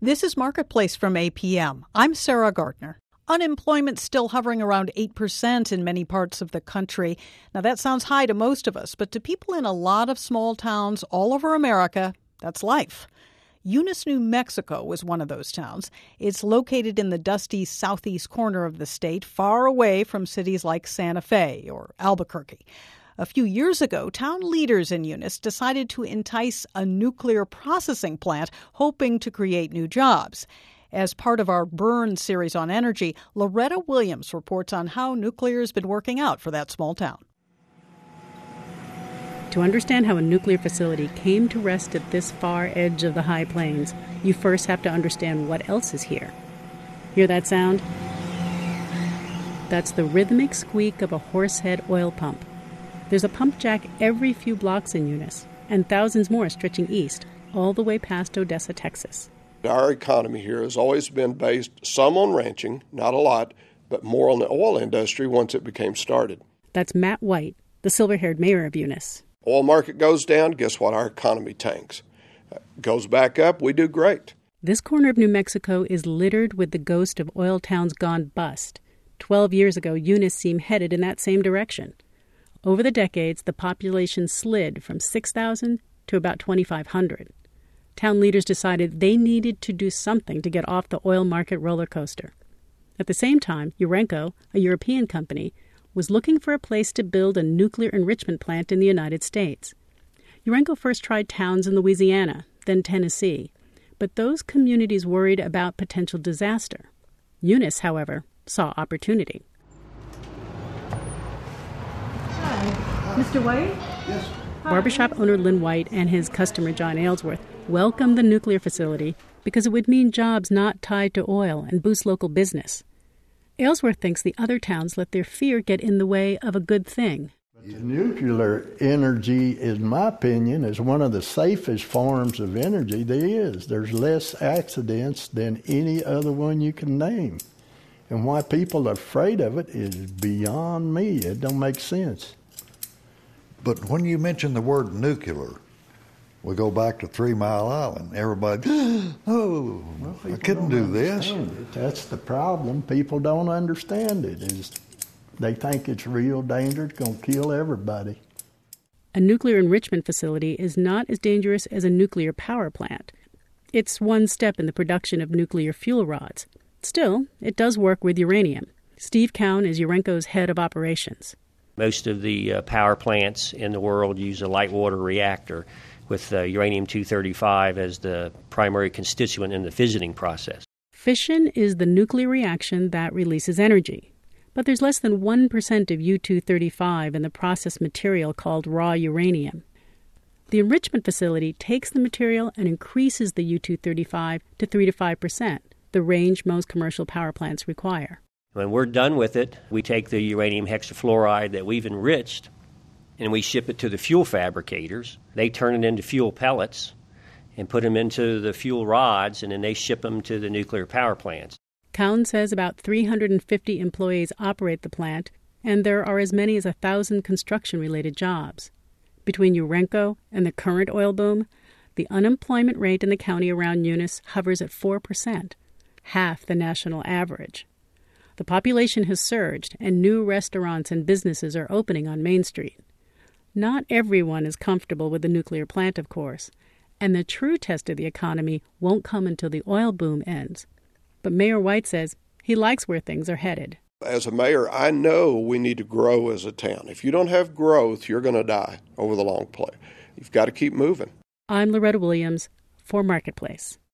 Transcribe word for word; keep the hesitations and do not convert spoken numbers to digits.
This is Marketplace from A P M. I'm Sarah Gardner. Unemployment's still hovering around eight percent in many parts of the country. Now, that sounds high to most of us, but to people in a lot of small towns all over America, that's life. Eunice, New Mexico was one of those towns. It's located in the dusty southeast corner of the state, far away from cities like Santa Fe or Albuquerque. A few years ago, town leaders in Eunice decided to entice a nuclear processing plant, hoping to create new jobs. As part of our Burn series on energy, Loretta Williams reports on how nuclear has been working out for that small town. To understand how a nuclear facility came to rest at this far edge of the High Plains, you first have to understand what else is here. Hear that sound? That's the rhythmic squeak of a horsehead oil pump. There's a pump jack every few blocks in Eunice, and thousands more stretching east, all the way past Odessa, Texas. Our economy here has always been based some on ranching, not a lot, but more on the oil industry once it became started. That's Matt White, the silver-haired mayor of Eunice. Oil market goes down, guess what? Our economy tanks. Goes back up, we do great. This corner of New Mexico is littered with the ghost of oil towns gone bust. Twelve years ago, Eunice seemed headed in that same direction. Over the decades, the population slid from six thousand to about twenty-five hundred. Town leaders decided they needed to do something to get off the oil market roller coaster. At the same time, Urenco, a European company, was looking for a place to build a nuclear enrichment plant in the United States. Urenco first tried towns in Louisiana, then Tennessee, but those communities worried about potential disaster. Eunice, however, saw opportunity. Mister White? Yes. Barbershop owner Lynn White and his customer John Aylesworth welcomed the nuclear facility because it would mean jobs not tied to oil and boost local business. Aylesworth thinks the other towns let their fear get in the way of a good thing. The nuclear energy, in my opinion, is one of the safest forms of energy there is. There's less accidents than any other one you can name. And why people are afraid of it is beyond me. It don't make sense. But when you mention the word nuclear, we go back to Three Mile Island. Everybody, oh, well, I couldn't do this. It. That's the problem. People don't understand it. Is they think it's real danger. It's going to kill everybody. A nuclear enrichment facility is not as dangerous as a nuclear power plant. It's one step in the production of nuclear fuel rods. Still, it does work with uranium. Steve Cowan is Urenco's head of operations. Most of the uh, power plants in the world use a light water reactor with uh, uranium two thirty-five as the primary constituent in the fissioning process. Fission is the nuclear reaction that releases energy. But there's less than one percent of U two thirty-five in the processed material called raw uranium. The enrichment facility takes the material and increases the U two thirty-five to three to five percent, the range most commercial power plants require. When we're done with it, we take the uranium hexafluoride that we've enriched and we ship it to the fuel fabricators. They turn it into fuel pellets and put them into the fuel rods, and then they ship them to the nuclear power plants. Cowan says about three hundred fifty employees operate the plant, and there are as many as one thousand construction-related jobs. Between Urenco and the current oil boom, the unemployment rate in the county around Eunice hovers at four percent, half the national average. The population has surged, and new restaurants and businesses are opening on Main Street. Not everyone is comfortable with the nuclear plant, of course, and the true test of the economy won't come until the oil boom ends. But Mayor White says he likes where things are headed. As a mayor, I know we need to grow as a town. If you don't have growth, you're going to die over the long play. You've got to keep moving. I'm Loretta Williams for Marketplace.